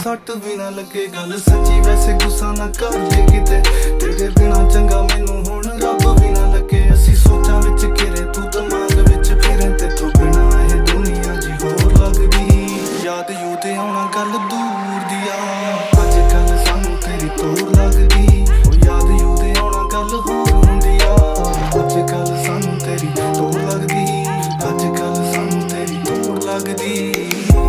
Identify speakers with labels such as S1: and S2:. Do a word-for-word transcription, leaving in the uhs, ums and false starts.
S1: सट भी ना लगे गल सच्ची वैसे गुस्सा ना कर जे किते तेरे बिना चंगा मैनू हुण रब भी ना लगे असी सोचां विच घिरे तू दिमाग विच फिरे ते तू बिना ये दुनिया जी होर लगदी याद यूद आउणा गल दूर